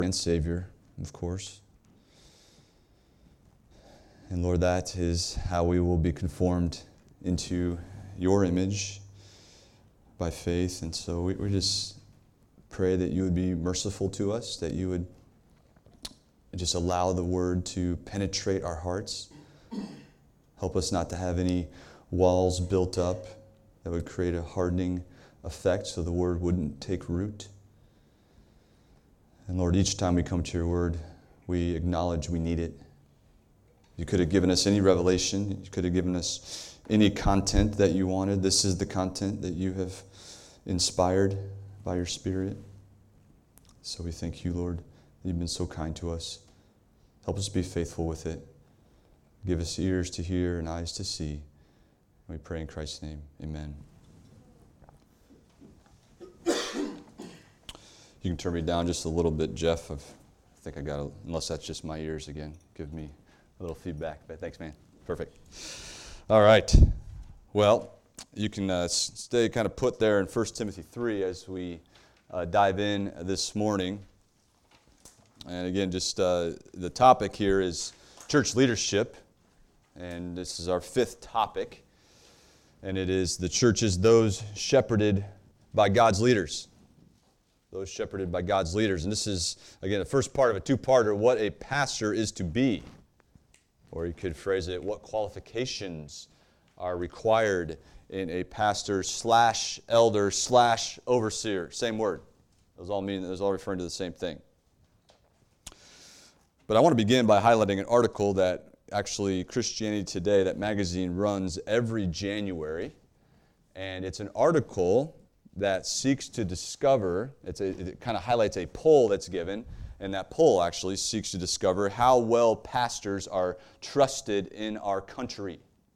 and Savior, of course. And Lord, that is how we will be conformed into your image by faith. And so we just pray that you would be merciful to us, that you would just allow the word to penetrate our hearts. Help us not to have any walls built up that would create a hardening effect so the word wouldn't take root. And Lord, each time we come to your word, we acknowledge we need it. You could have given us any revelation. You could have given us any content that you wanted. This is the content that you have inspired by your Spirit. So we thank you, Lord, that you've been so kind to us. Help us be faithful with it. Give us ears to hear and eyes to see. We pray in Christ's name. Amen. You can turn me down just a little bit, Jeff. I think I got unless that's just my ears again. Give me a little feedback. But thanks, man. Perfect. All right. Well, you can stay kind of put there in 1 Timothy 3 as we dive in this morning. And again, just the topic here is church leadership. And this is our fifth topic. And it is the church is those shepherded by God's leaders. Those shepherded by God's leaders. And this is, again, the first part of a two-parter, what a pastor is to be. Or you could phrase it, what qualifications are required in a pastor / elder / overseer. Same word. Those all referring to the same thing. But I want to begin by highlighting an article that actually Christianity Today, that magazine, runs every January. And it's an article that seeks to discover, it kind of highlights a poll that's given, and that poll actually seeks to discover how well pastors are trusted in our country.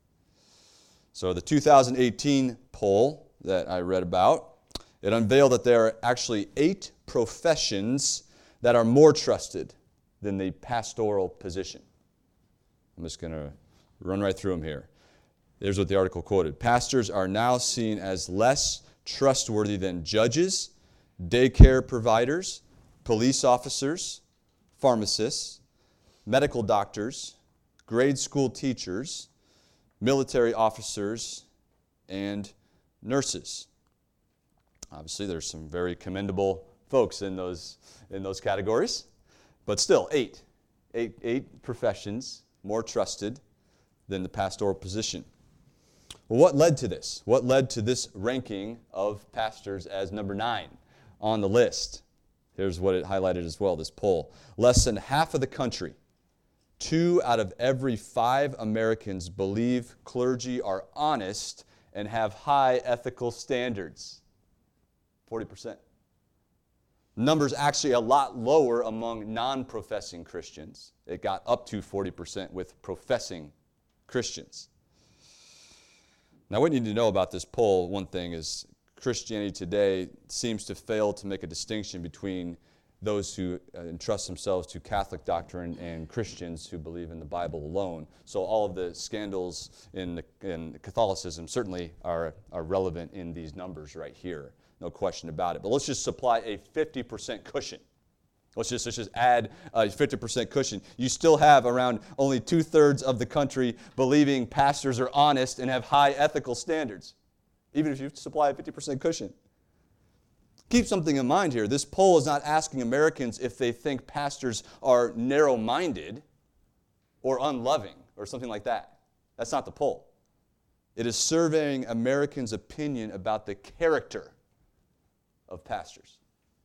So the 2018 poll that I read about, it unveiled that there are actually 8 professions that are more trusted than the pastoral position. I'm just going to run right through them here. Here's what the article quoted. Pastors are now seen as less trustworthy than judges, daycare providers, police officers, pharmacists, medical doctors, grade school teachers, military officers, and nurses. Obviously, there's some very commendable folks in those categories, but still, 8 professions more trusted than the pastoral position. Well, what led to this? What led to this ranking of pastors as number 9 on the list? Here's what it highlighted as well, this poll. Less than half of the country, 2 out of every 5 Americans believe clergy are honest and have high ethical standards. 40%. Number's actually a lot lower among non-professing Christians. It got up to 40% with professing Christians. Now, what you need to know about this poll, one thing is Christianity Today seems to fail to make a distinction between those who entrust themselves to Catholic doctrine and Christians who believe in the Bible alone. So all of the scandals in Catholicism certainly are relevant in these numbers right here. No question about it. But let's just supply a 50% cushion. Let's just add a 50% cushion. You still have around only 2/3 of the country believing pastors are honest and have high ethical standards, even if you supply a 50% cushion. Keep something in mind here. This poll is not asking Americans if they think pastors are narrow-minded or unloving or something like that. That's not the poll. It is surveying Americans' opinion about the character of pastors.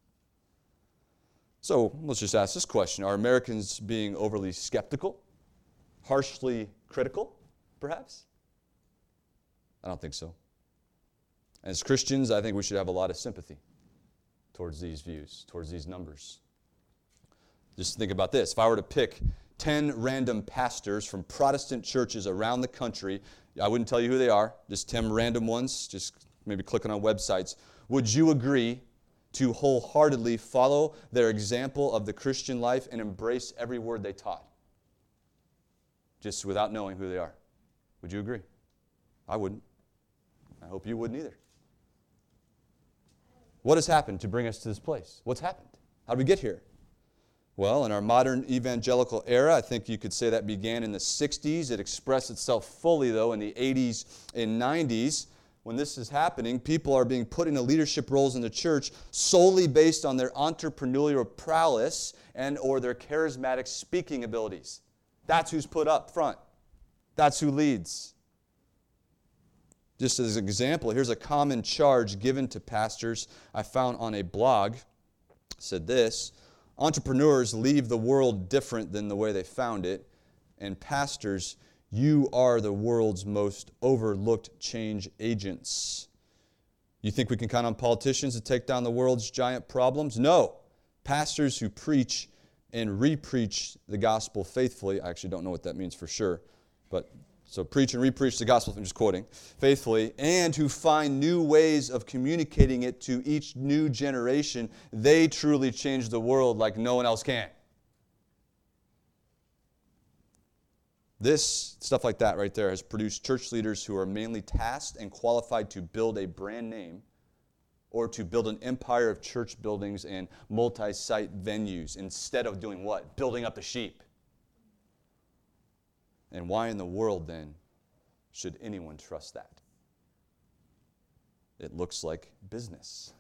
So let's just ask this question. Are Americans being overly skeptical, harshly critical, perhaps? I don't think so. As Christians, I think we should have a lot of sympathy towards these views, towards these numbers. Just think about this. If I were to pick 10 random pastors from Protestant churches around the country, I wouldn't tell you who they are, just 10 random ones, just maybe clicking on websites. Would you agree to wholeheartedly follow their example of the Christian life and embrace every word they taught, just without knowing who they are? Would you agree? I wouldn't. I hope you wouldn't either. What has happened to bring us to this place? What's happened? How did we get here? Well, in our modern evangelical era, I think you could say that began in the 60s. It expressed itself fully, though, in the 80s and 90s. When this is happening, people are being put into leadership roles in the church solely based on their entrepreneurial prowess and or their charismatic speaking abilities. That's who's put up front. That's who leads. Just as an example, here's a common charge given to pastors I found on a blog. It said this: entrepreneurs leave the world different than the way they found it, and pastors, you are the world's most overlooked change agents. You think we can count on politicians to take down the world's giant problems? No. Pastors who preach and re-preach the gospel faithfully, I actually don't know what that means for sure, but so preach and re-preach the gospel, I'm just quoting, faithfully, and who find new ways of communicating it to each new generation, they truly change the world like no one else can. This, stuff like that right there, has produced church leaders who are mainly tasked and qualified to build a brand name or to build an empire of church buildings and multi-site venues instead of doing what? Building up the sheep. And why in the world, then, should anyone trust that? It looks like business.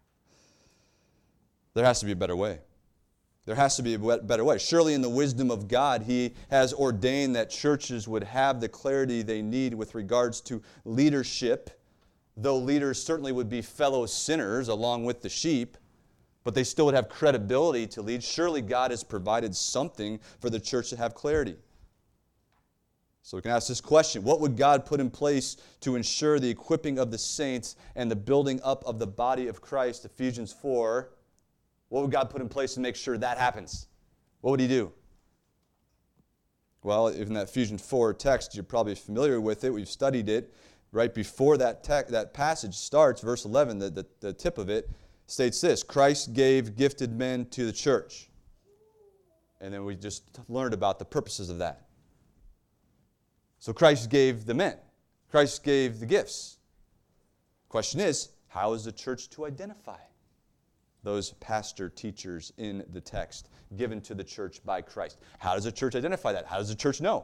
There has to be a better way. There has to be a better way. Surely in the wisdom of God, He has ordained that churches would have the clarity they need with regards to leadership, though leaders certainly would be fellow sinners along with the sheep, but they still would have credibility to lead. Surely God has provided something for the church to have clarity. So we can ask this question: what would God put in place to ensure the equipping of the saints and the building up of the body of Christ? Ephesians 4. What would God put in place to make sure that happens? What would He do? Well, in that Ephesians 4 text, you're probably familiar with it. We've studied it. Right before that passage starts, verse 11, the tip of it states this: Christ gave gifted men to the church. And then we just learned about the purposes of that. So Christ gave the men. Christ gave the gifts. Question is, how is the church to identify those pastor teachers in the text given to the church by Christ? How does the church identify that? How does the church know?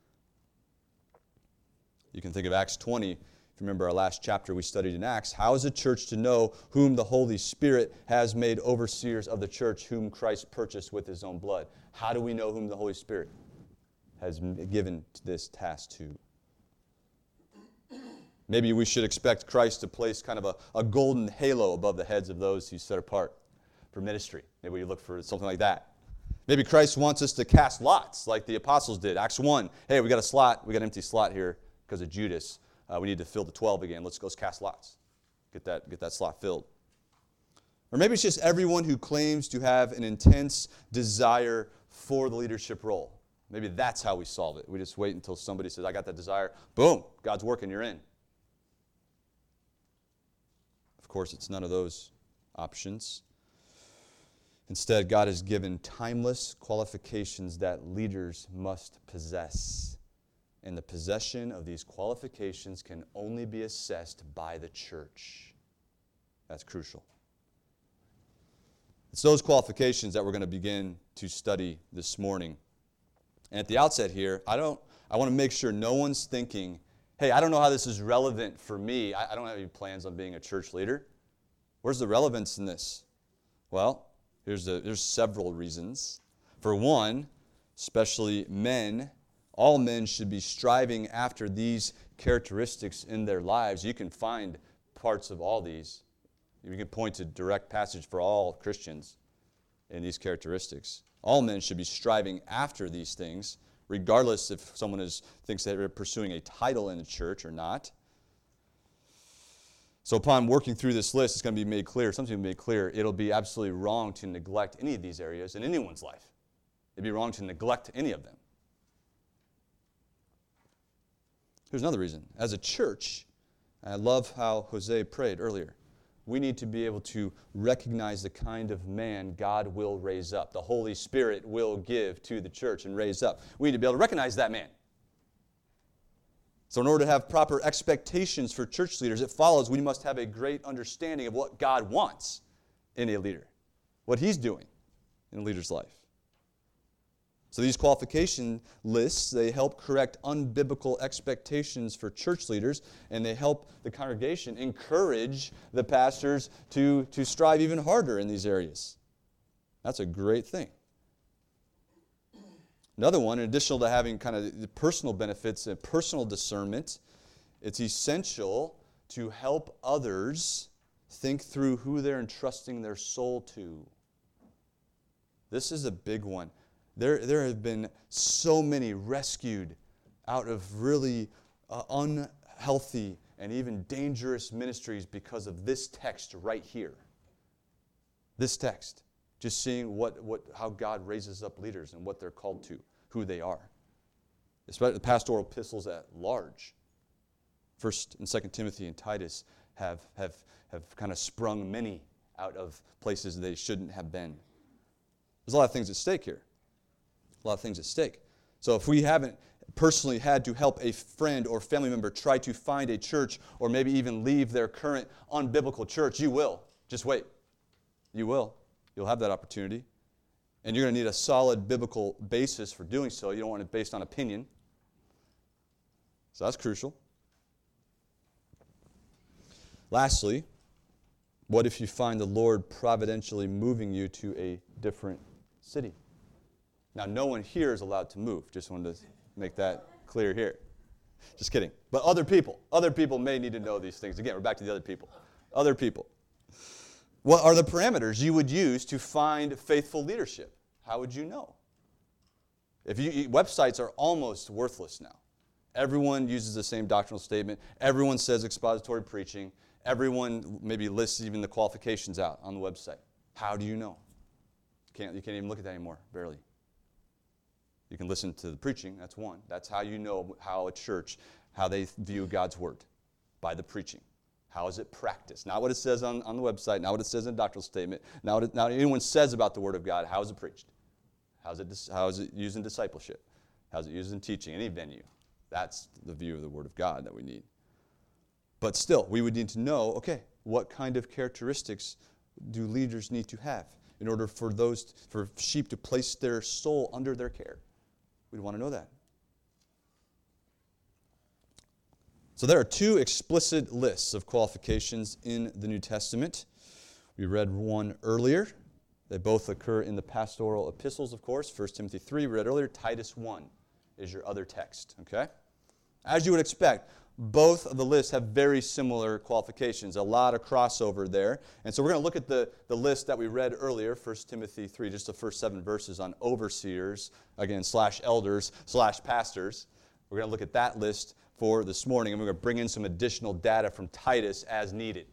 You can think of Acts 20. If you remember our last chapter we studied in Acts, how is the church to know whom the Holy Spirit has made overseers of the church, whom Christ purchased with His own blood? How do we know whom the Holy Spirit has given this task to? Maybe we should expect Christ to place kind of a golden halo above the heads of those He's set apart for ministry. Maybe we look for something like that. Maybe Christ wants us to cast lots like the apostles did. Acts 1, hey, we got an empty slot here because of Judas. We need to fill the 12 again. Let's cast lots. Get that slot filled. Or maybe it's just everyone who claims to have an intense desire for the leadership role. Maybe that's how we solve it. We just wait until somebody says, I got that desire. Boom, God's working, you're in. Of course, it's none of those options. Instead, God has given timeless qualifications that leaders must possess. And the possession of these qualifications can only be assessed by the church. That's crucial. It's those qualifications that we're going to begin to study this morning. And at the outset here, I want to make sure no one's thinking, hey, I don't know how this is relevant for me. I don't have any plans on being a church leader. Where's the relevance in this? Well, there's several reasons. For one, especially men, all men should be striving after these characteristics in their lives. You can find parts of all these. You can point to direct passage for all Christians in these characteristics. All men should be striving after these things, regardless if someone thinks they're pursuing a title in the church or not. So upon working through this list, it's going to be made clear, something will be made clear, it'll be absolutely wrong to neglect any of these areas in anyone's life. It'd be wrong to neglect any of them. Here's another reason. As a church, I love how Jose prayed earlier, we need to be able to recognize the kind of man God will raise up. The Holy Spirit will give to the church and raise up. We need to be able to recognize that man. So in order to have proper expectations for church leaders, it follows we must have a great understanding of what God wants in a leader, what He's doing in a leader's life. So these qualification lists, they help correct unbiblical expectations for church leaders, and they help the congregation encourage the pastors to strive even harder in these areas. That's a great thing. Another one, in addition to having kind of the personal benefits and personal discernment, it's essential to help others think through who they're entrusting their soul to. This is a big one. There have been so many rescued out of really unhealthy and even dangerous ministries because of this text right here. This text. Just seeing how God raises up leaders and what they're called to, who they are. Especially the pastoral epistles at large. 1 and 2 Timothy and Titus have kind of sprung many out of places they shouldn't have been. There's a lot of things at stake here. A lot of things at stake. So if we haven't personally had to help a friend or family member try to find a church or maybe even leave their current unbiblical church, you will. Just wait. You will. You'll have that opportunity. And you're going to need a solid biblical basis for doing so. You don't want it based on opinion. So that's crucial. Lastly, what if you find the Lord providentially moving you to a different city? Now, no one here is allowed to move. Just wanted to make that clear here. Just kidding. But other people may need to know these things. Again, we're back to the other people. Other people. What are the parameters you would use to find faithful leadership? How would you know? Websites are almost worthless now. Everyone uses the same doctrinal statement. Everyone says expository preaching. Everyone maybe lists even the qualifications out on the website. How do you know? You can't even look at that anymore, barely. You can listen to the preaching, that's one. That's how you know how a church, how they view God's word, by the preaching. How is it practiced? Not what it says on the website, not what it says in the doctrinal statement, not what anyone says about the word of God. How is it preached? How is it used in discipleship? How is it used in teaching, any venue? That's the view of the word of God that we need. But still, we would need to know, okay, what kind of characteristics do leaders need to have in order for sheep to place their soul under their care? We'd want to know that. So there are two explicit lists of qualifications in the New Testament. We read one earlier. They both occur in the pastoral epistles, of course. 1 Timothy 3, we read earlier. Titus 1 is your other text, okay? As you would expect, both of the lists have very similar qualifications, a lot of crossover there. And so we're going to look at the list that we read earlier, 1 Timothy 3, just the first 7 verses on overseers, again, /elders, /pastors. We're going to look at that list for this morning, and we're going to bring in some additional data from Titus as needed.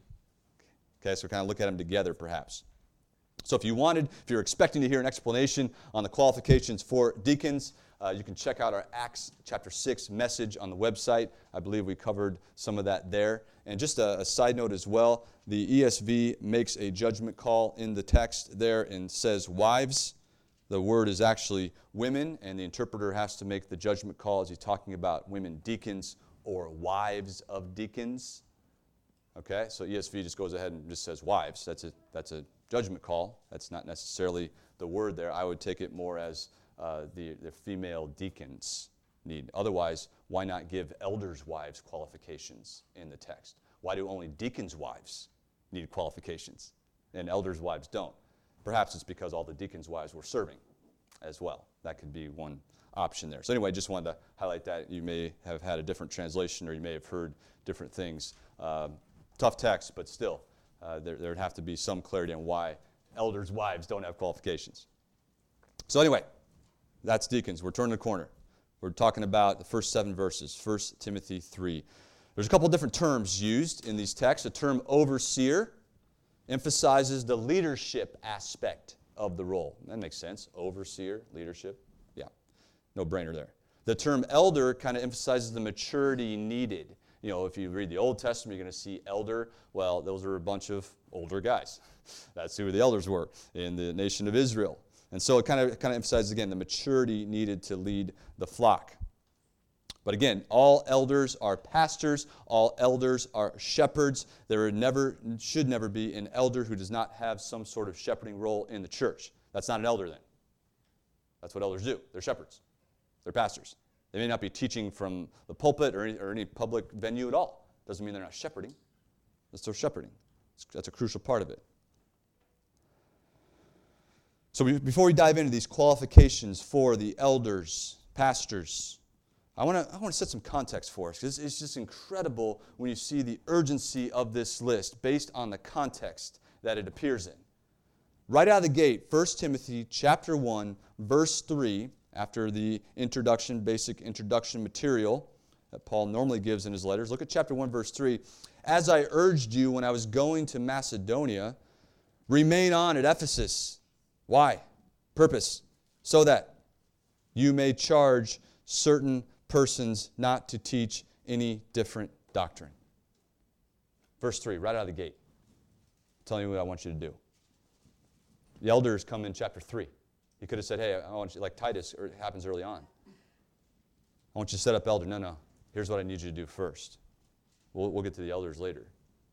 Okay, so we're kind of look at them together, perhaps. So if you're expecting to hear an explanation on the qualifications for deacons, you can check out our Acts chapter 6 message on the website. I believe we covered some of that there. And just a side note as well, the ESV makes a judgment call in the text there and says wives. The word is actually women, and the interpreter has to make the judgment call. Is he talking about women deacons or wives of deacons? Okay, so ESV just goes ahead and just says wives. That's a judgment call. That's not necessarily the word there. I would take it more as the female deacons need. Otherwise, why not give elders' wives qualifications in the text? Why do only deacons' wives need qualifications and elders' wives don't? Perhaps it's because all the deacons' wives were serving as well. That could be one option there. So anyway, just wanted to highlight that. You may have had a different translation or you may have heard different things. Tough text, but still, there would have to be some clarity on why elders' wives don't have qualifications. So anyway, that's deacons. We're turning the corner. We're talking about the first 7 verses, 1 Timothy 3. There's a couple of different terms used in these texts. The term overseer emphasizes the leadership aspect of the role. That makes sense. Overseer, leadership. Yeah, no brainer there. The term elder kind of emphasizes the maturity needed. You know, if you read the Old Testament, you're going to see elder. Well, those are a bunch of older guys. That's who the elders were in the nation of Israel. And so it kind of emphasizes, again, the maturity needed to lead the flock. But again, all elders are pastors. All elders are shepherds. There should never be an elder who does not have some sort of shepherding role in the church. That's not an elder then. That's what elders do. They're shepherds. They're pastors. They may not be teaching from the pulpit or any public venue at all. Doesn't mean they're not shepherding. They're still shepherding. That's a crucial part of it. So before we dive into these qualifications for the elders, pastors, I want to set some context for us, because it's just incredible when you see the urgency of this list based on the context that it appears in. Right out of the gate, 1 Timothy chapter 1, verse 3, after the introduction, basic introduction material that Paul normally gives in his letters. Look at chapter 1, verse 3. As I urged you when I was going to Macedonia, remain on at Ephesus. Why? Purpose. So that you may charge certain persons not to teach any different doctrine. Verse 3, right out of the gate. I'm telling you what I want you to do. The elders come in chapter 3. He could have said, hey, I want you, like Titus, or it happens early on. I want you to set up elder. No. Here's what I need you to do first. We'll get to the elders later.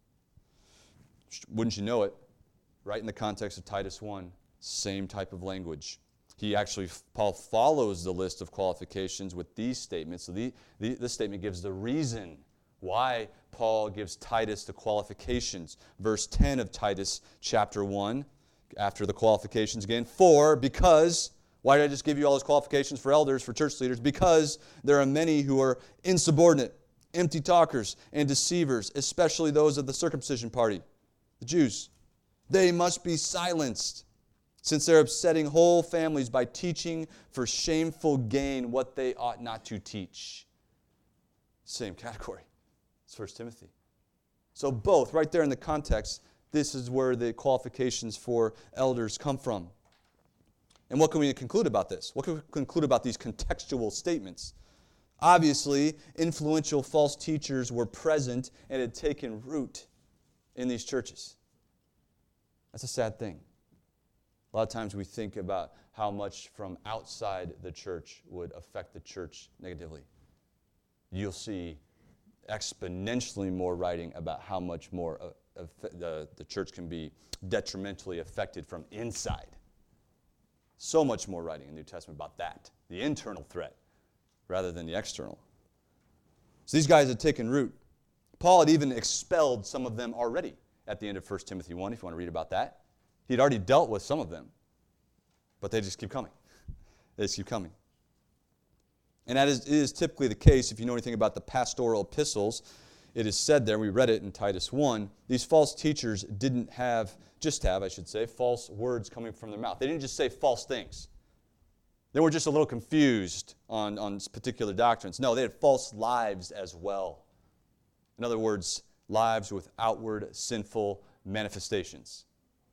Wouldn't you know it? Right in the context of Titus 1, same type of language. Paul follows the list of qualifications with these statements. So this statement gives the reason why Paul gives Titus the qualifications. Verse 10 of Titus chapter 1, after the qualifications again. Because, why did I just give you all those qualifications for elders, for church leaders? Because there are many who are insubordinate, empty talkers, and deceivers, especially those of the circumcision party, the Jews. They must be silenced, since they're upsetting whole families by teaching for shameful gain what they ought not to teach. Same category. It's 1 Timothy. So both, right there in the context, this is where the qualifications for elders come from. And what can we conclude about this? What can we conclude about these contextual statements? Obviously, influential false teachers were present and had taken root in these churches. That's a sad thing. A lot of times we think about how much from outside the church would affect the church negatively. You'll see exponentially more writing about how much more the church can be detrimentally affected from inside. So much more writing in the New Testament about that, the internal threat, rather than the external. So these guys had taken root. Paul had even expelled some of them already at the end of 1 Timothy 1, if you want to read about that. He'd already dealt with some of them, but they just keep coming. They just keep coming. And it is typically the case, if you know anything about the pastoral epistles, it is said there, we read it in Titus 1, these false teachers didn't have false words coming from their mouth. They didn't just say false things. They were just a little confused on particular doctrines. No, they had false lives as well. In other words, lives with outward sinful manifestations.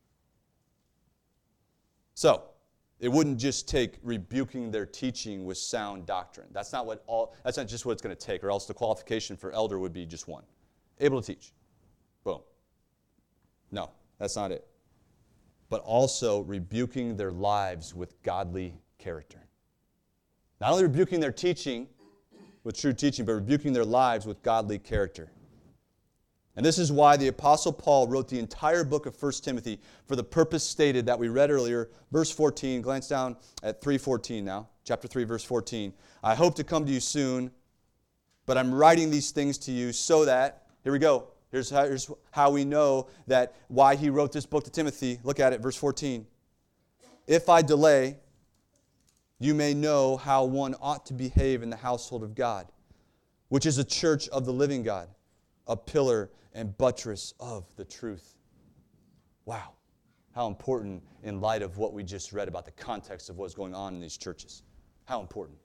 So, it wouldn't just take rebuking their teaching with sound doctrine. That's not just what it's going to take, or else the qualification for elder would be just one. Able to teach. Boom. No, that's not it. But also rebuking their lives with godly character. Not only rebuking their teaching with true teaching, but rebuking their lives with godly character. And this is why the Apostle Paul wrote the entire book of 1 Timothy for the purpose stated that we read earlier, verse 14. Glance down at 3:14 now, chapter 3, verse 14. I hope to come to you soon, but I'm writing these things to you so that, here we go, here's how we know that why he wrote this book to Timothy. Look at it, verse 14. If I delay, you may know how one ought to behave in the household of God, which is a church of the living God, a pillar and buttress of the truth. Wow. How important in light of what we just read about the context of what's going on in these churches. How important.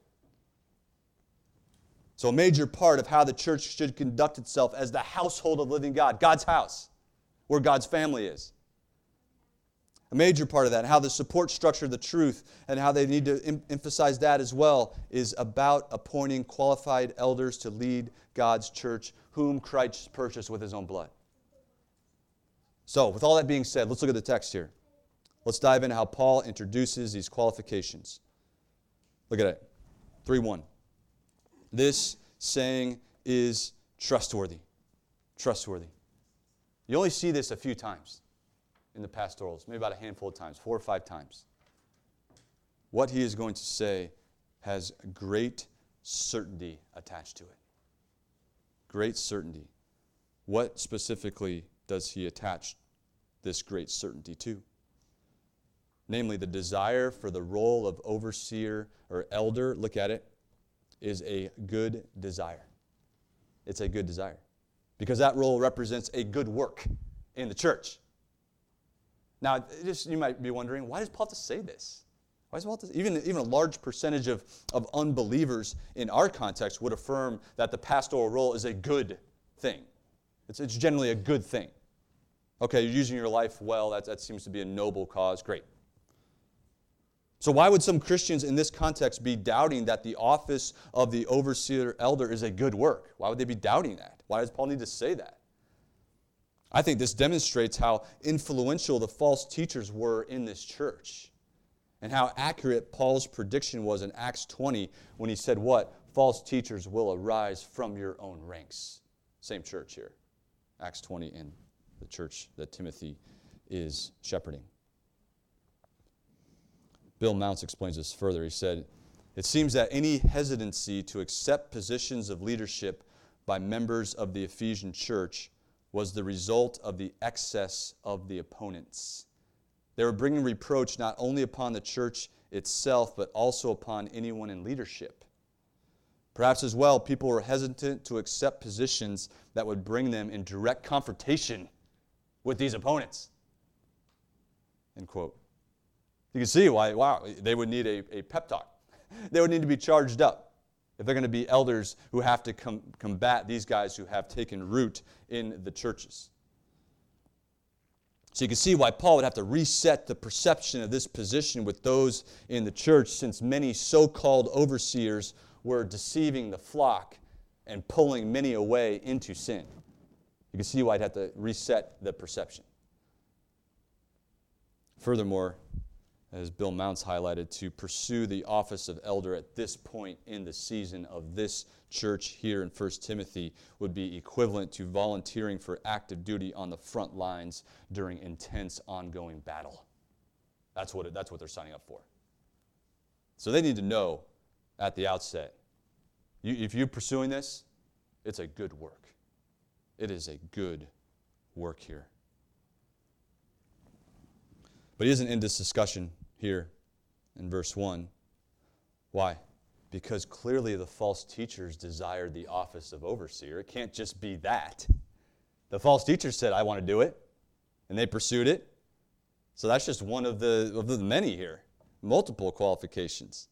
So a major part of how the church should conduct itself as the household of the living God, God's house, where God's family is. A major part of that, how the support structure of the truth and how they need to emphasize that as well, is about appointing qualified elders to lead God's church, whom Christ purchased with his own blood. So, with all that being said, let's look at the text here. Let's dive into how Paul introduces these qualifications. Look at it. 3:1. This saying is trustworthy. Trustworthy. You only see this a few times in the pastorals, maybe about a handful of times, 4 or 5 times. what he is going to say has great certainty attached to it. Great certainty. What specifically does he attach this great certainty to? Namely, the desire for the role of overseer or elder, look at it, is a good desire. It's a good desire. Because that role represents a good work in the church. Now, you might be wondering, why does Paul have to say this? Why does Paul have to, even a large percentage of unbelievers in our context would affirm that the pastoral role is a good thing. It's generally a good thing. Okay, you're using your life well, that seems to be a noble cause, great. So why would some Christians in this context be doubting that the office of the overseer elder is a good work? Why would they be doubting that? Why does Paul need to say that? I think this demonstrates how influential the false teachers were in this church and how accurate Paul's prediction was in Acts 20 when he said what? False teachers will arise from your own ranks. Same church here. Acts 20 in the church that Timothy is shepherding. Bill Mounce explains this further. He said, it seems that any hesitancy to accept positions of leadership by members of the Ephesian church was the result of the excess of the opponents. They were bringing reproach not only upon the church itself, but also upon anyone in leadership. Perhaps as well, people were hesitant to accept positions that would bring them in direct confrontation with these opponents. End quote. You can see why, they would need a pep talk. They would need to be charged up if they're going to be elders who have to combat these guys who have taken root in the churches. So you can see why Paul would have to reset the perception of this position with those in the church, since many so-called overseers were deceiving the flock and pulling many away into sin. You can see why he'd have to reset the perception. Furthermore, as Bill Mounce highlighted, to pursue the office of elder at this point in the season of this church here in 1 Timothy would be equivalent to volunteering for active duty on the front lines during intense ongoing battle. That's what they're signing up for. So they need to know at the outset, if you're pursuing this, it's a good work. It is a good work here. But he doesn't end this discussion here in verse 1. Why? Because clearly the false teachers desired the office of overseer. It can't just be that. The false teachers said, I want to do it, and they pursued it. So that's just one of the many here. Multiple qualifications.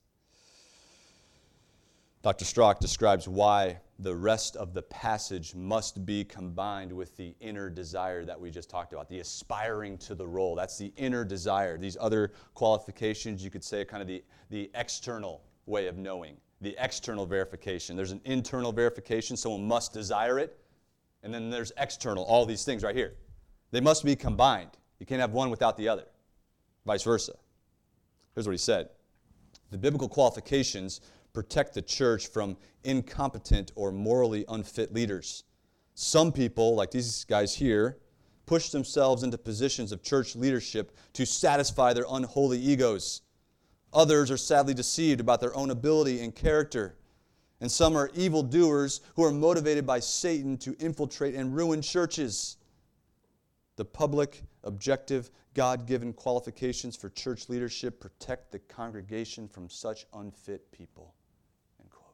Dr. Strock describes why the rest of the passage must be combined with the inner desire that we just talked about, the aspiring to the role. That's the inner desire. These other qualifications, you could say, are kind of the external way of knowing, the external verification. There's an internal verification, someone must desire it, and then there's external, all these things right here. They must be combined. You can't have one without the other, vice versa. Here's what he said. The biblical qualifications protect the church from incompetent or morally unfit leaders. Some people, like these guys here, push themselves into positions of church leadership to satisfy their unholy egos. Others are sadly deceived about their own ability and character. And some are evildoers who are motivated by Satan to infiltrate and ruin churches. The public, objective, God-given qualifications for church leadership protect the congregation from such unfit people. End quote.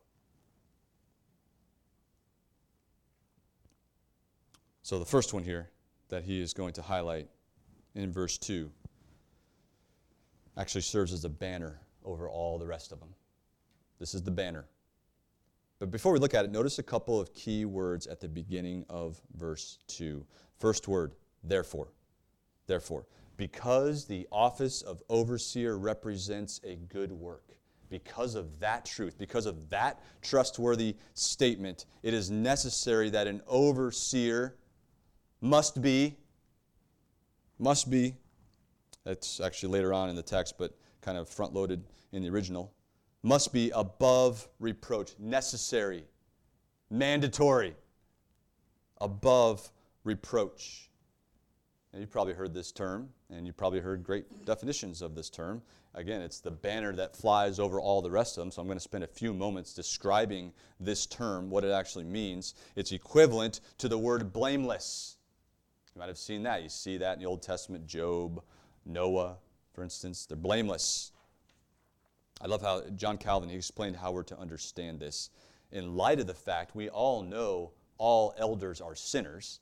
So the first one here that he is going to highlight in verse 2 actually serves as a banner over all the rest of them. This is the banner. But before we look at it, notice a couple of key words at the beginning of verse 2. First word, therefore. Therefore. Because the office of overseer represents a good work, because of that truth, because of that trustworthy statement, it is necessary that an overseer must be, that's actually later on in the text, but kind of front-loaded in the original, must be above reproach, necessary, mandatory, above reproach. And you've probably heard this term, and you've probably heard great definitions of this term. Again, it's the banner that flies over all the rest of them, so I'm going to spend a few moments describing this term, what it actually means. It's equivalent to the word blameless. You might have seen that. You see that in the Old Testament, Job, Noah, for instance. They're blameless. I love how John Calvin, he explained how we're to understand this. In light of the fact we all know all elders are sinners.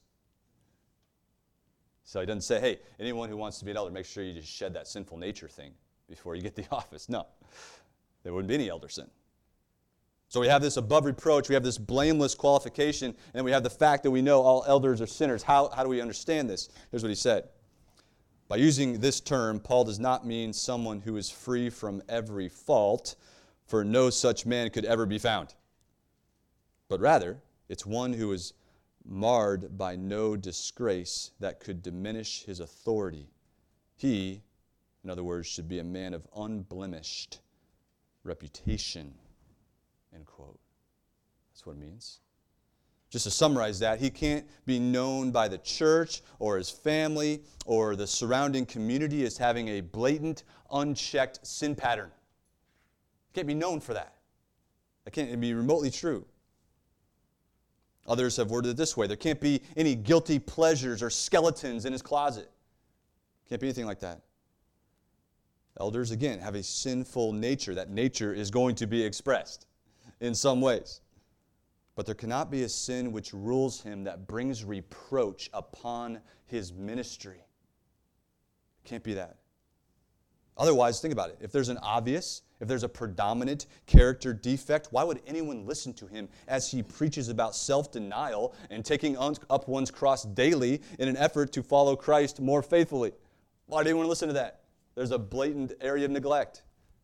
So he doesn't say, hey, anyone who wants to be an elder, make sure you just shed that sinful nature thing before you get the office. No, there wouldn't be any elder sin. So we have this above reproach, we have this blameless qualification, and then we have the fact that we know all elders are sinners. How do we understand this? Here's what he said. By using this term, Paul does not mean someone who is free from every fault, for no such man could ever be found. But rather, it's one who is marred by no disgrace that could diminish his authority. He, in other words, should be a man of unblemished reputation, end quote. That's what it means. Just to summarize that, he can't be known by the church or his family or the surrounding community as having a blatant, unchecked sin pattern. He can't be known for that. That can't be remotely true. Others have worded it this way. There can't be any guilty pleasures or skeletons in his closet. Can't be anything like that. Elders, again, have a sinful nature. That nature is going to be expressed in some ways. But there cannot be a sin which rules him that brings reproach upon his ministry. Can't be that. Otherwise, think about it. If there's a predominant character defect, why would anyone listen to him as he preaches about self-denial and taking up one's cross daily in an effort to follow Christ more faithfully? Why do anyone listen to that? There's a blatant area of neglect.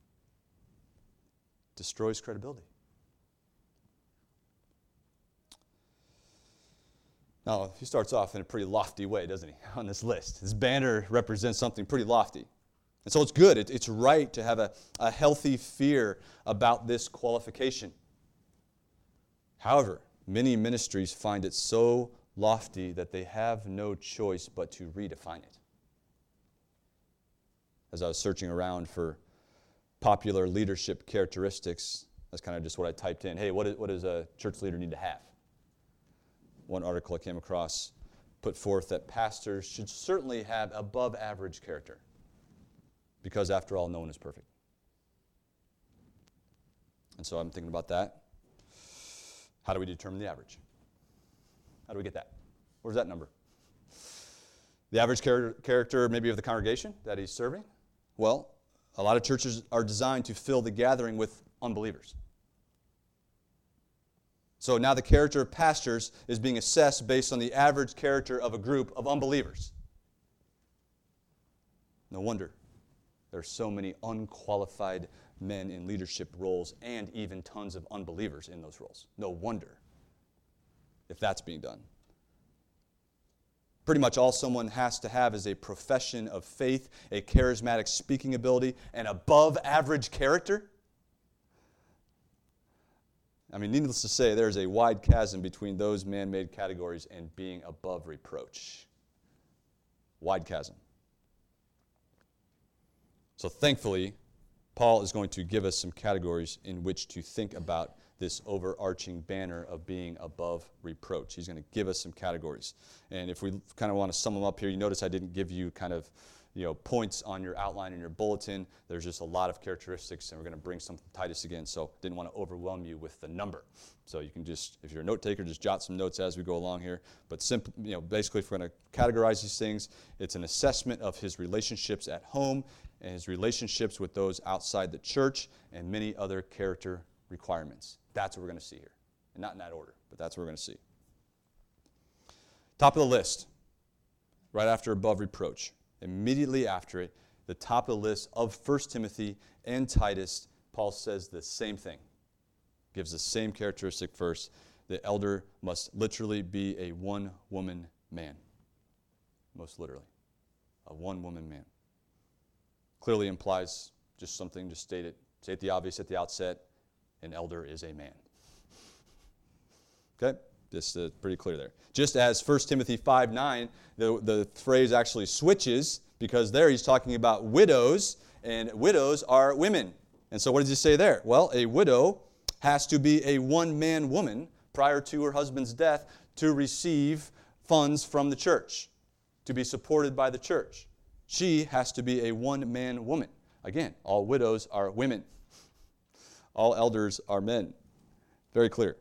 Destroys credibility. Now, he starts off in a pretty lofty way, doesn't he, on this list. His banner represents something pretty lofty. And so it's good. It's right to have a healthy fear about this qualification. However, many ministries find it so lofty that they have no choice but to redefine it. As I was searching around for popular leadership characteristics, that's kind of just what I typed in. Hey, what does a church leader need to have? One article I came across put forth that pastors should certainly have above average character. Because after all, no one is perfect. And so I'm thinking about that. How do we determine the average? How do we get that? Where's that number? The average character maybe of the congregation that he's serving? Well, a lot of churches are designed to fill the gathering with unbelievers. So now the character of pastors is being assessed based on the average character of a group of unbelievers. No wonder there are so many unqualified men in leadership roles and even tons of unbelievers in those roles. No wonder if that's being done. Pretty much all someone has to have is a profession of faith, a charismatic speaking ability, and above average character. I mean, needless to say, there's a wide chasm between those man-made categories and being above reproach. Wide chasm. So thankfully, Paul is going to give us some categories in which to think about this overarching banner of being above reproach. He's going to give us some categories. And if we kind of want to sum them up here, you notice I didn't give you kind of points on your outline in your bulletin. There's just a lot of characteristics, and we're going to bring some from Titus again, so didn't want to overwhelm you with the number. So you can just, if you're a note taker, just jot some notes as we go along here. But basically, if we're going to categorize these things, it's an assessment of his relationships at home and his relationships with those outside the church and many other character requirements. That's what we're going to see here. And not in that order, but that's what we're going to see. Top of the list, right after above reproach. Immediately after it, the top of the list of 1 Timothy and Titus, Paul says the same thing. Gives the same characteristic first. The elder must literally be a one-woman man. Most literally. A one-woman man. Clearly implies just something, just state the obvious at the outset. An elder is a man. Okay? Just pretty clear there. Just as 1 Timothy 5:9, the phrase actually switches, because there he's talking about widows, and widows are women. And so what does he say there? Well, a widow has to be a one-man woman prior to her husband's death to receive funds from the church, to be supported by the church. She has to be a one-man woman. Again, all widows are women. All elders are men. Very clear.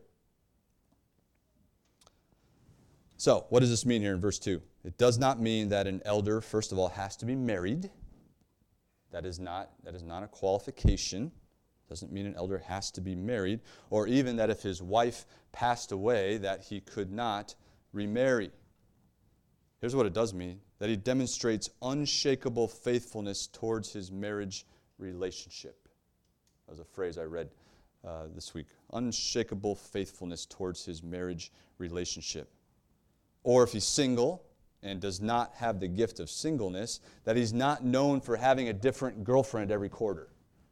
So, what does this mean here in verse 2? It does not mean that an elder, first of all, has to be married. That is not a qualification. Doesn't mean an elder has to be married, or even that if his wife passed away, that he could not remarry. Here's what it does mean, that he demonstrates unshakable faithfulness towards his marriage relationship. That was a phrase I read this week. Unshakable faithfulness towards his marriage relationship. Or if he's single and does not have the gift of singleness, that he's not known for having a different girlfriend every quarter.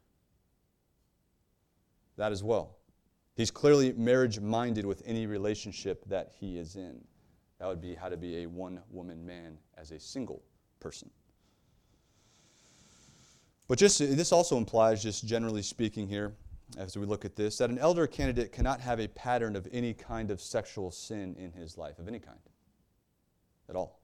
That as well. He's clearly marriage-minded with any relationship that he is in. That would be how to be a one-woman man as a single person. But this also implies, just generally speaking here, as we look at this, that an elder candidate cannot have a pattern of any kind of sexual sin in his life, of any kind, at all.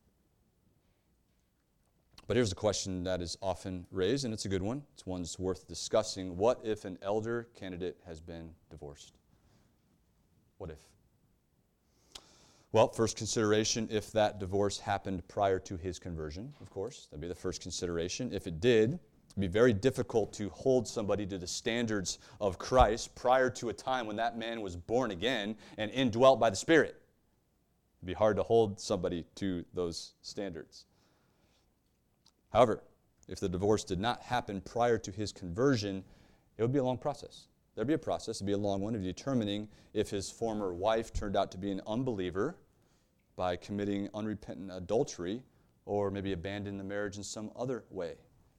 But here's a question that is often raised, and it's a good one. It's one that's worth discussing. What if an elder candidate has been divorced? What if? Well, first consideration, if that divorce happened prior to his conversion, of course. That'd be the first consideration. If it did, it'd be very difficult to hold somebody to the standards of Christ prior to a time when that man was born again and indwelt by the Spirit. It'd be hard to hold somebody to those standards. However, if the divorce did not happen prior to his conversion, it would be a long process. There'd be a process, it'd be a long one, of determining if his former wife turned out to be an unbeliever by committing unrepentant adultery, or maybe abandon the marriage in some other way.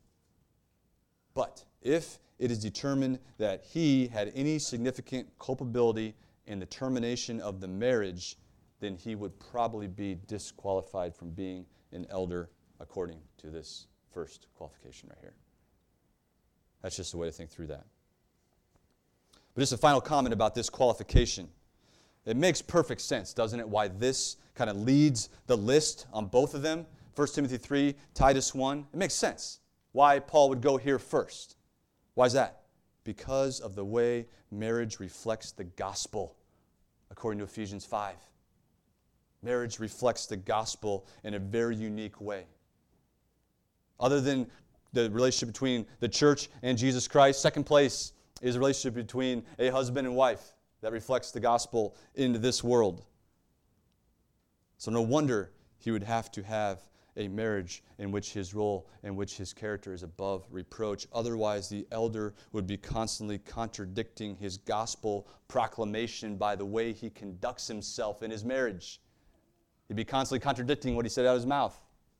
But if it is determined that he had any significant culpability in the termination of the marriage, then he would probably be disqualified from being an elder according to this first qualification right here. That's just a way to think through that. But just a final comment about this qualification. It makes perfect sense, doesn't it, why this kind of leads the list on both of them? 1 Timothy 3, Titus 1. It makes sense why Paul would go here first. Why is that? Because of the way marriage reflects the gospel, according to Ephesians 5. Marriage reflects the gospel in a very unique way. Other than the relationship between the church and Jesus Christ, second place is a relationship between a husband and wife that reflects the gospel into this world. So no wonder he would have to have a marriage in which his role, in which his character is above reproach. Otherwise, the elder would be constantly contradicting his gospel proclamation by the way he conducts himself in his marriage. He'd be constantly contradicting what he said out of his mouth.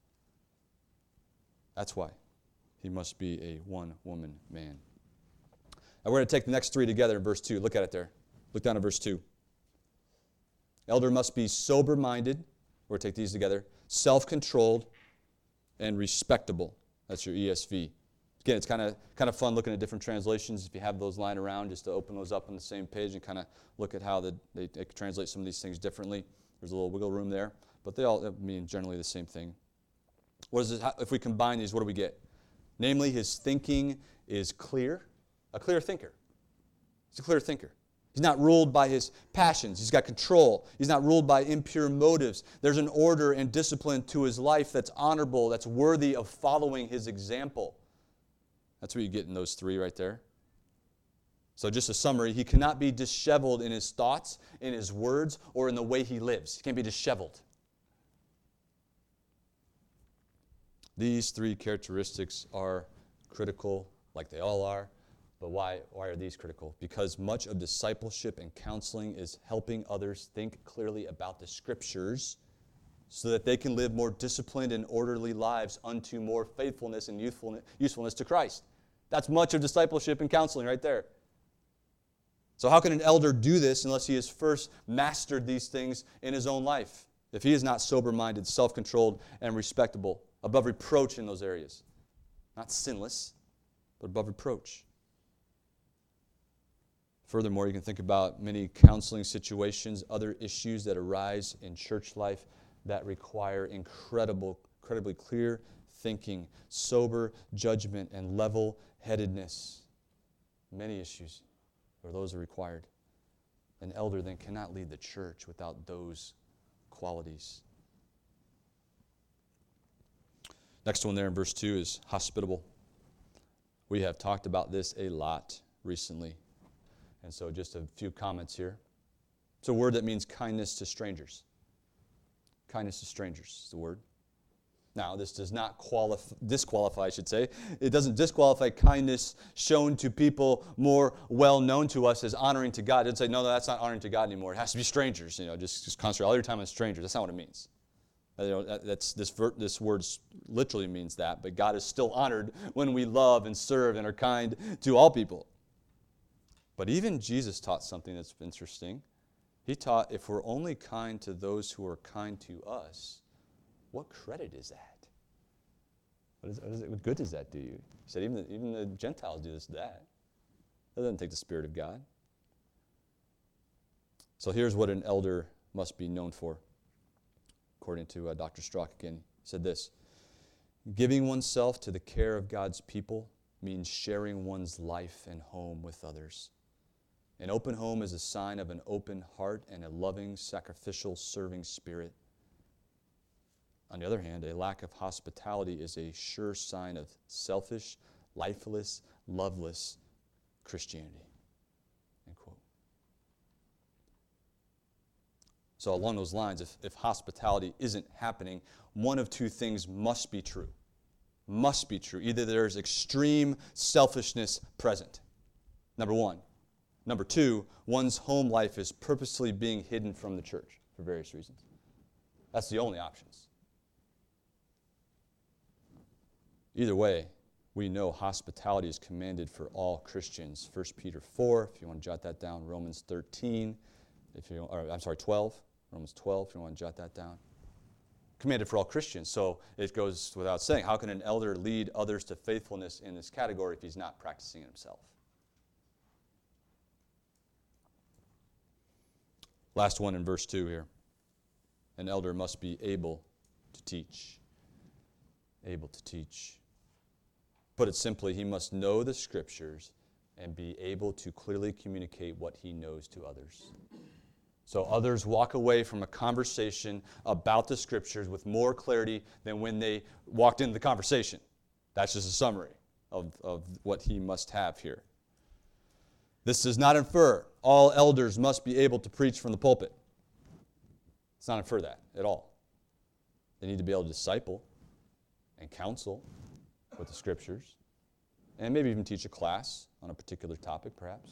That's why he must be a one-woman man. Now we're going to take the next three together in verse 2. Look at it there. Look down at verse 2. Elder must be sober-minded. We're going to take these together. Self-controlled and respectable. That's your ESV. Again, it's kind of fun looking at different translations. If you have those lying around, just to open those up on the same page and kind of look at how they translate some of these things differently. There's a little wiggle room there, but they all mean generally the same thing. What is this? If we combine these, what do we get? Namely, his thinking is clear. A clear thinker. He's a clear thinker. He's not ruled by his passions. He's got control. He's not ruled by impure motives. There's an order and discipline to his life that's honorable, that's worthy of following his example. That's what you get in those three right there. So just a summary, he cannot be disheveled in his thoughts, in his words, or in the way he lives. He can't be disheveled. These three characteristics are critical, like they all are. But why are these critical? Because much of discipleship and counseling is helping others think clearly about the Scriptures so that they can live more disciplined and orderly lives unto more faithfulness and usefulness to Christ. That's much of discipleship and counseling right there. So how can an elder do this unless he has first mastered these things in his own life? If he is not sober-minded, self-controlled, and respectable, above reproach in those areas. Not sinless, but above reproach. Furthermore, you can think about many counseling situations, other issues that arise in church life that require incredibly clear thinking, sober judgment, and level-headedness. Many issues where those are required. An elder then cannot lead the church without those qualities. Next one there in verse 2 is hospitable. We have talked about this a lot recently. And so just a few comments here. It's a word that means kindness to strangers. Kindness to strangers is the word. Now, this does not disqualify, I should say. It doesn't disqualify kindness shown to people more well known to us as honoring to God. It doesn't say, no, that's not honoring to God anymore. It has to be strangers. Just concentrate all your time on strangers. That's not what it means. This word literally means that, but God is still honored when we love and serve and are kind to all people. But even Jesus taught something that's interesting. He taught if we're only kind to those who are kind to us, what credit is that? What good does that do you? He said even the Gentiles do that. That doesn't take the Spirit of God. So here's what an elder must be known for. According to Dr. Strzok again, he said this: giving oneself to the care of God's people means sharing one's life and home with others. An open home is a sign of an open heart and a loving, sacrificial, serving spirit. On the other hand, a lack of hospitality is a sure sign of selfish, lifeless, loveless Christianity. End quote. So along those lines, if hospitality isn't happening, one of two things must be true. Must be true. Either there's extreme selfishness present, number one. Number two, one's home life is purposely being hidden from the church for various reasons. That's the only options. Either way, we know hospitality is commanded for all Christians. 1 Peter 4, if you want to jot that down. Romans 13, 12. Romans 12, if you want to jot that down. Commanded for all Christians. So it goes without saying, how can an elder lead others to faithfulness in this category if he's not practicing it himself? Last one in verse 2 here. An elder must be able to teach. Able to teach. Put it simply, he must know the Scriptures and be able to clearly communicate what he knows to others. So others walk away from a conversation about the Scriptures with more clarity than when they walked into the conversation. That's just a summary of what he must have here. This does not infer all elders must be able to preach from the pulpit. It's not infer that at all. They need to be able to disciple and counsel with the Scriptures, and maybe even teach a class on a particular topic, perhaps.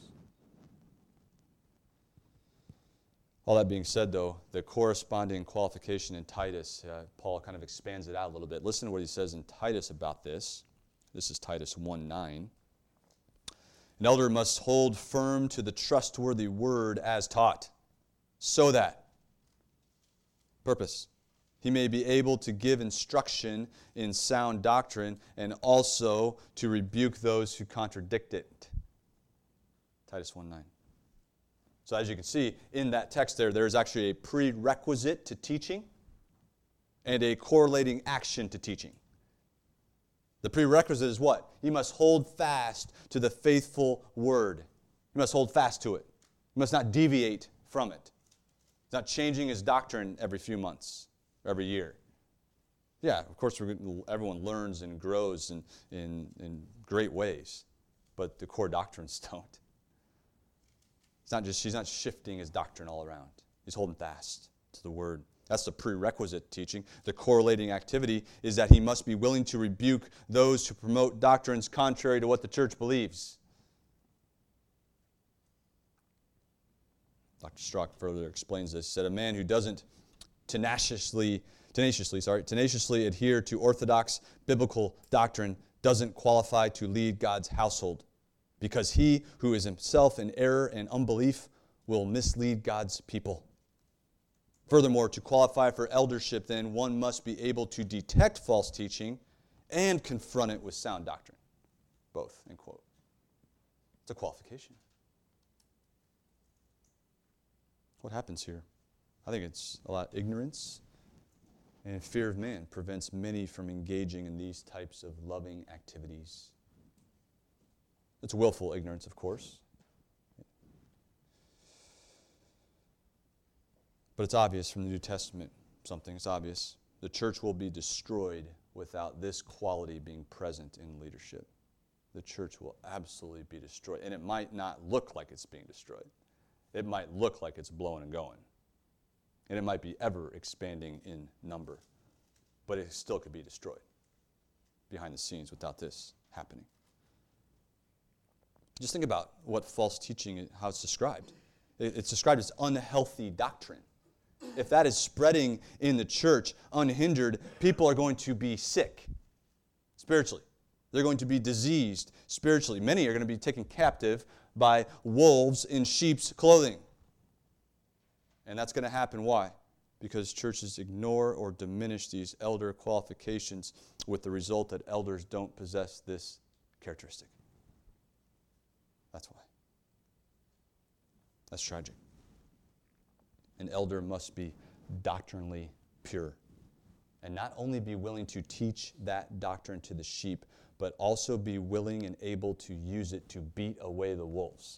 All that being said, though, the corresponding qualification in Titus, Paul kind of expands it out a little bit. Listen to what he says in Titus about this. This is Titus 1:9. An elder must hold firm to the trustworthy word as taught, so that, purpose, he may be able to give instruction in sound doctrine and also to rebuke those who contradict it. Titus 1:9. So as you can see, in that text there's actually a prerequisite to teaching and a correlating action to teaching. The prerequisite is what? He must hold fast to the faithful word. He must hold fast to it. He must not deviate from it. He's not changing his doctrine every few months, every year. Yeah, of course, everyone learns and grows in great ways, but the core doctrines don't. He's not shifting his doctrine all around. He's holding fast to the word. That's the prerequisite teaching. The correlating activity is that he must be willing to rebuke those who promote doctrines contrary to what the church believes. Dr. Strzok further explains this. He said, a man who doesn't tenaciously adhere to orthodox biblical doctrine doesn't qualify to lead God's household, because he who is himself in error and unbelief will mislead God's people. Furthermore, to qualify for eldership, then, one must be able to detect false teaching and confront it with sound doctrine. Both, end quote. It's a qualification. What happens here? I think it's a lot of ignorance and fear of man prevents many from engaging in these types of loving activities. It's willful ignorance, of course. But it's obvious from the New Testament, something's obvious. The church will be destroyed without this quality being present in leadership. The church will absolutely be destroyed. And it might not look like it's being destroyed. It might look like it's blowing and going. And it might be ever expanding in number. But it still could be destroyed behind the scenes without this happening. Just think about what false teaching, how it's described. It's described as unhealthy doctrine. If that is spreading in the church unhindered, people are going to be sick spiritually. They're going to be diseased spiritually. Many are going to be taken captive by wolves in sheep's clothing. And that's going to happen. Why? Because churches ignore or diminish these elder qualifications with the result that elders don't possess this characteristic. That's why. That's tragic. An elder must be doctrinally pure and not only be willing to teach that doctrine to the sheep, but also be willing and able to use it to beat away the wolves.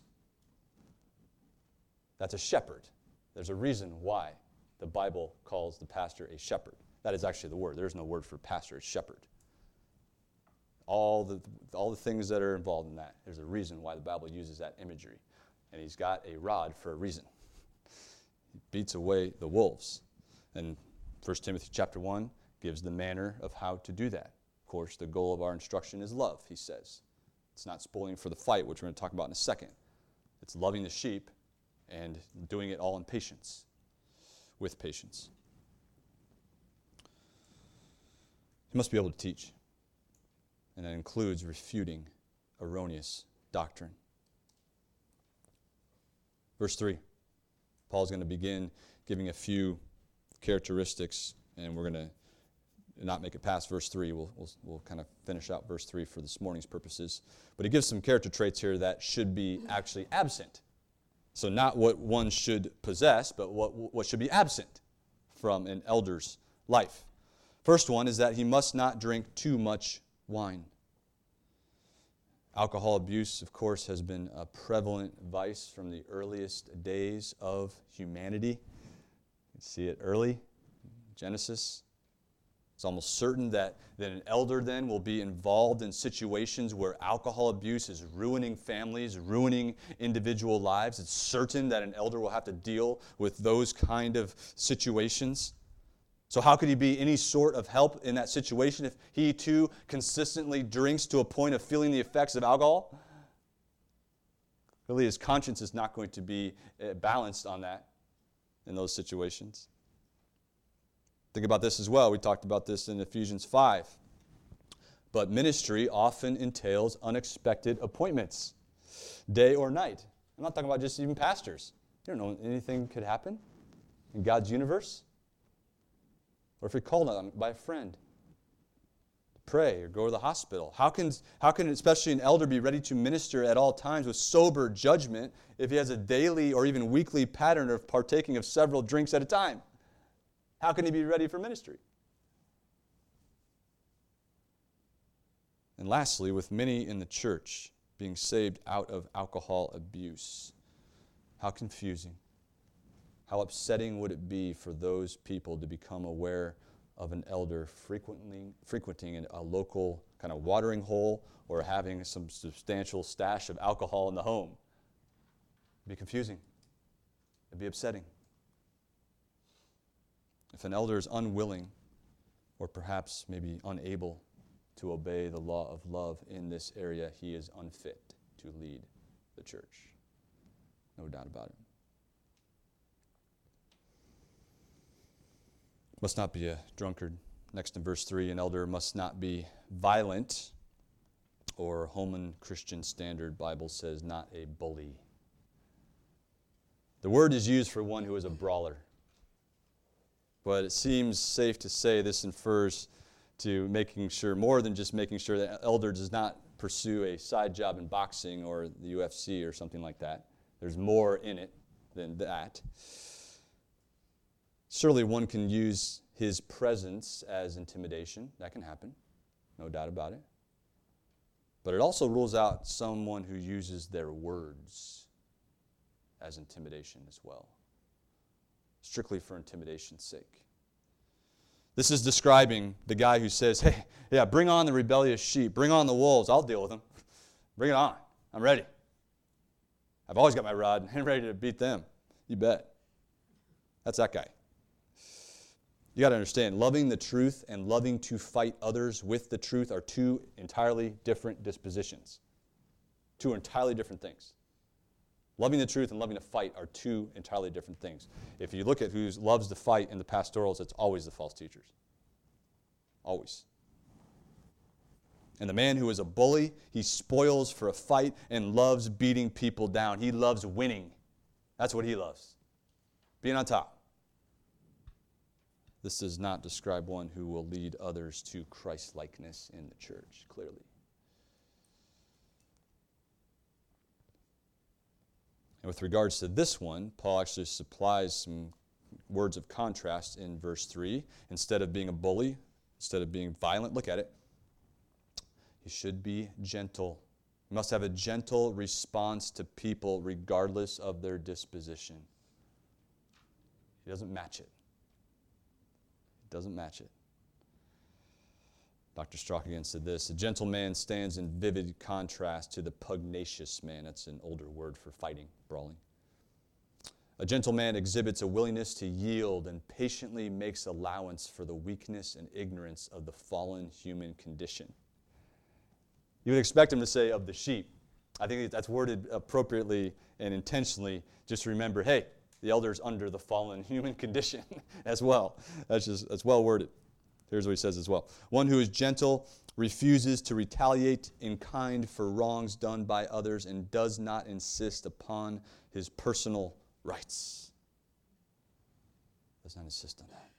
That's a shepherd. There's a reason why the Bible calls the pastor a shepherd. That is actually the word. There's no word for pastor, it's shepherd. All the things that are involved in that, there's a reason why the Bible uses that imagery. And he's got a rod for a reason. He beats away the wolves. And 1 Timothy chapter 1 gives the manner of how to do that. Of course, the goal of our instruction is love, he says. It's not spoiling for the fight, which we're going to talk about in a second. It's loving the sheep and doing it all in patience, with patience. He must be able to teach. And that includes refuting erroneous doctrine. Verse 3. Paul's going to begin giving a few characteristics, and we're going to not make it past verse 3. We'll kind of finish out verse 3 for this morning's purposes. But he gives some character traits here that should be actually absent. So not what one should possess, but what should be absent from an elder's life. First one is that he must not drink too much wine. Alcohol abuse, of course, has been a prevalent vice from the earliest days of humanity. You can see it early, Genesis. It's almost certain that an elder then will be involved in situations where alcohol abuse is ruining families, ruining individual lives. It's certain that an elder will have to deal with those kind of situations. So how could he be any sort of help in that situation if he too consistently drinks to a point of feeling the effects of alcohol? Really, his conscience is not going to be balanced on that in those situations. Think about this as well. We talked about this in Ephesians 5. But ministry often entails unexpected appointments, day or night. I'm not talking about just even pastors. You don't know anything could happen in God's universe. Or if you're called on by a friend to pray or go to the hospital. How can especially an elder be ready to minister at all times with sober judgment if he has a daily or even weekly pattern of partaking of several drinks at a time? How can he be ready for ministry? And lastly, with many in the church being saved out of alcohol abuse, how confusing. How upsetting would it be for those people to become aware of an elder frequenting a local kind of watering hole or having some substantial stash of alcohol in the home? It'd be confusing. It'd be upsetting. If an elder is unwilling or perhaps maybe unable to obey the law of love in this area, he is unfit to lead the church. No doubt about it. Must not be a drunkard. Next in verse 3, an elder must not be violent or Holman Christian Standard Bible says, not a bully. The word is used for one who is a brawler. But it seems safe to say this infers to making sure, more than just making sure that elder does not pursue a side job in boxing or the UFC or something like that. There's more in it than that. Surely one can use his presence as intimidation. That can happen, no doubt about it. But it also rules out someone who uses their words as intimidation as well, strictly for intimidation's sake. This is describing the guy who says, hey, yeah, bring on the rebellious sheep, bring on the wolves, I'll deal with them. Bring it on, I'm ready. I've always got my rod and ready to beat them. You bet. That's that guy. You got to understand, loving the truth and loving to fight others with the truth are two entirely different dispositions. Two entirely different things. Loving the truth and loving to fight are two entirely different things. If you look at who loves to fight in the pastorals, it's always the false teachers. Always. And the man who is a bully, he spoils for a fight and loves beating people down. He loves winning. That's what he loves. Being on top. This does not describe one who will lead others to Christ-likeness in the church, clearly. And with regards to this one, Paul actually supplies some words of contrast in verse 3. Instead of being a bully, instead of being violent, look at it. He should be gentle. He must have a gentle response to people regardless of their disposition. He doesn't match it. Doesn't match it. Dr. Strauch again said this, a gentle man stands in vivid contrast to the pugnacious man. That's an older word for fighting, brawling. A gentle man exhibits a willingness to yield and patiently makes allowance for the weakness and ignorance of the fallen human condition. You would expect him to say of the sheep. I think that's worded appropriately and intentionally. Just remember, hey, the elder's under the fallen human condition as well. That's well worded. Here's what he says as well. One who is gentle refuses to retaliate in kind for wrongs done by others and does not insist upon his personal rights. Does not insist on that.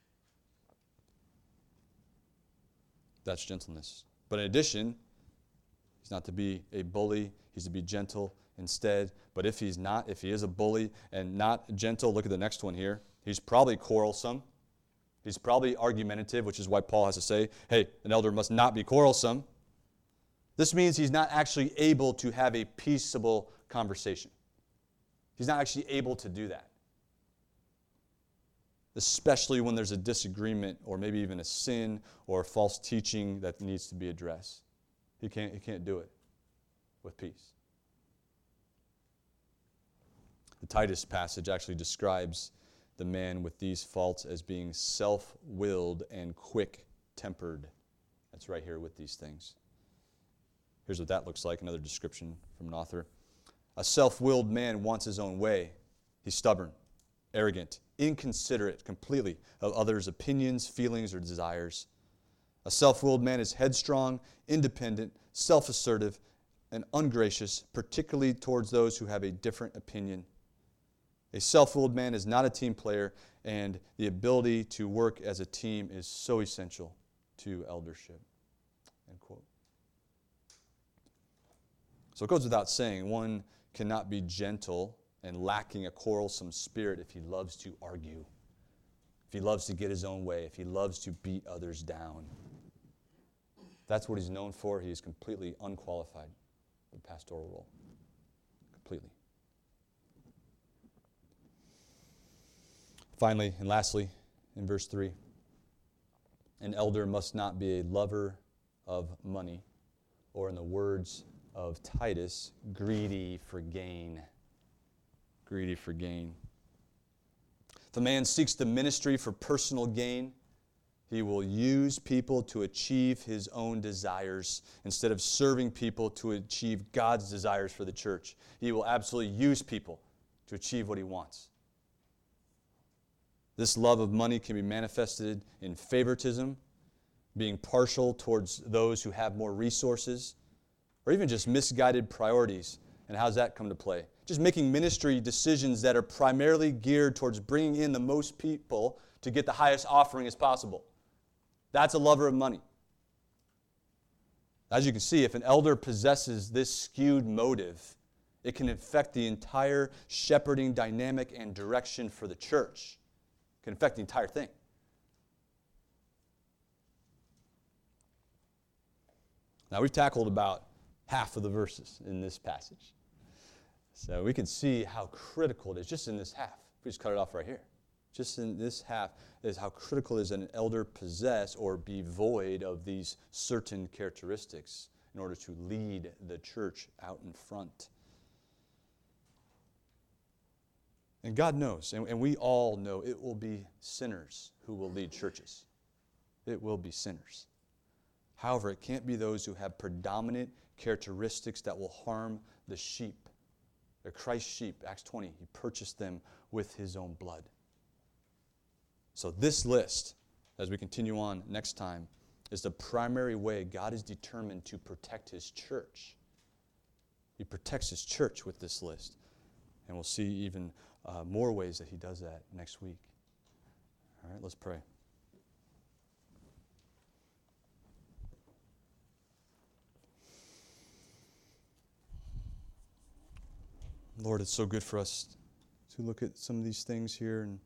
That's gentleness. But in addition, he's not to be a bully. He's to be gentle instead. But if he is a bully and not gentle, look at the next one here. He's probably quarrelsome. He's probably argumentative, which is why Paul has to say, hey, an elder must not be quarrelsome. This means he's not actually able to have a peaceable conversation. He's not actually able to do that. Especially when there's a disagreement or maybe even a sin or false teaching that needs to be addressed. He can't do it with peace. The Titus passage actually describes the man with these faults as being self-willed and quick-tempered. That's right here with these things. Here's what that looks like, another description from an author. A self-willed man wants his own way. He's stubborn, arrogant, inconsiderate completely of others' opinions, feelings, or desires. A self-willed man is headstrong, independent, self-assertive, and ungracious, particularly towards those who have a different opinion. A self-willed man is not a team player, and the ability to work as a team is so essential to eldership. End quote. So it goes without saying, one cannot be gentle and lacking a quarrelsome spirit if he loves to argue, if he loves to get his own way, if he loves to beat others down. That's what he's known for. He is completely unqualified for the pastoral role. Completely. Finally, and lastly, in verse 3, an elder must not be a lover of money, or in the words of Titus, greedy for gain. Greedy for gain. If a man seeks the ministry for personal gain, he will use people to achieve his own desires instead of serving people to achieve God's desires for the church. He will absolutely use people to achieve what he wants. This love of money can be manifested in favoritism, being partial towards those who have more resources, Or even just misguided priorities. And how's that come to play? Just making ministry decisions that are primarily geared towards bringing in the most people to get the highest offering as possible. That's a lover of money. As you can see, if an elder possesses this skewed motive, it can affect the entire shepherding dynamic and direction for the church. It can affect the entire thing. Now, we've tackled about half of the verses in this passage. So we can see how critical it is just in this half. We just cut it off right here. Just in this half is how critical it is that an elder possess or be void of these certain characteristics in order to lead the church out in front. And God knows, and we all know, it will be sinners who will lead churches. It will be sinners. However, it can't be those who have predominant characteristics that will harm the sheep. They're Christ's sheep. Acts 20, he purchased them with his own blood. So this list, as we continue on next time, is the primary way God is determined to protect his church. He protects his church with this list. And we'll see even more ways that he does that next week. All right, let's pray. Lord, it's so good for us to look at some of these things here and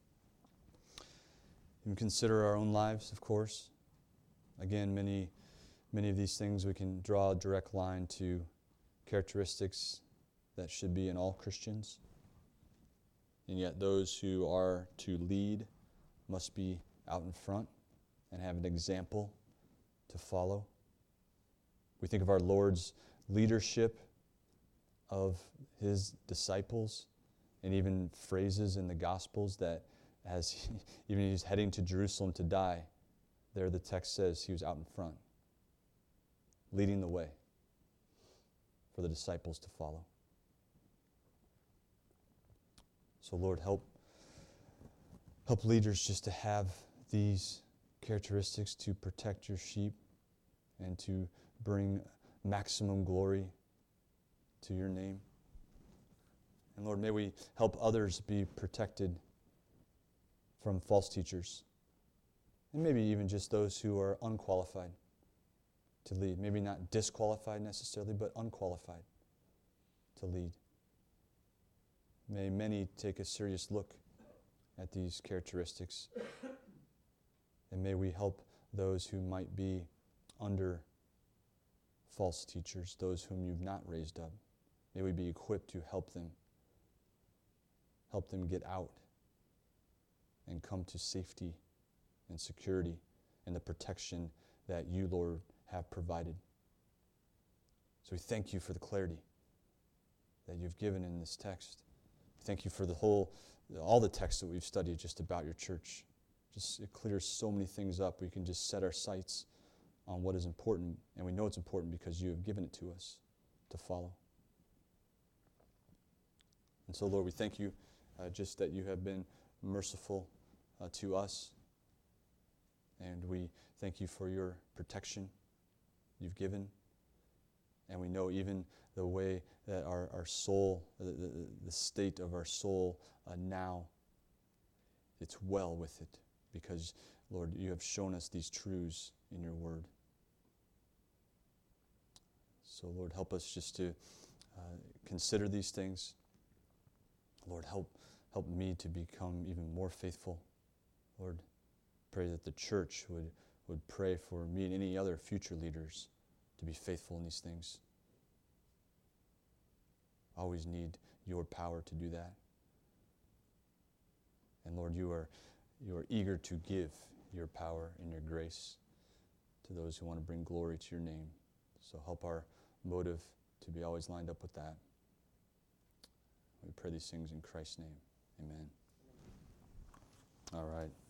consider our own lives, of course. Again, many of these things we can draw a direct line to characteristics that should be in all Christians. And yet those who are to lead must be out in front and have an example to follow. We think of our Lord's leadership of his disciples, and even phrases in the Gospels that as even he's heading to Jerusalem to die, there the text says he was out in front, leading the way for the disciples to follow. So Lord, help leaders just to have these characteristics to protect your sheep and to bring maximum glory to your name. And Lord, may we help others be protected from false teachers. And maybe even just those who are unqualified to lead. Maybe not disqualified necessarily, but unqualified to lead. May many take a serious look at these characteristics. And may we help those who might be under false teachers, those whom you've not raised up. May we be equipped to help them get out and come to safety and security and the protection that you, Lord, have provided. So we thank you for the clarity that you've given in this text. Thank you for all the texts that we've studied just about your church. Just it clears so many things up. We can just set our sights on what is important, and we know it's important because you have given it to us to follow. And so, Lord, we thank you just that you have been merciful to us. And we thank you for your protection you've given. And we know even the way that our soul, the state of our soul now, it's well with it. Because, Lord, you have shown us these truths in your word. So, Lord, help us just to consider these things. Lord, help me to become even more faithful. Lord, pray that the church would pray for me and any other future leaders to be faithful in these things. Always need your power to do that. And Lord, you are eager to give your power and your grace to those who want to bring glory to your name. So help our motive to be always lined up with that. We pray these things in Christ's name. Amen. All right.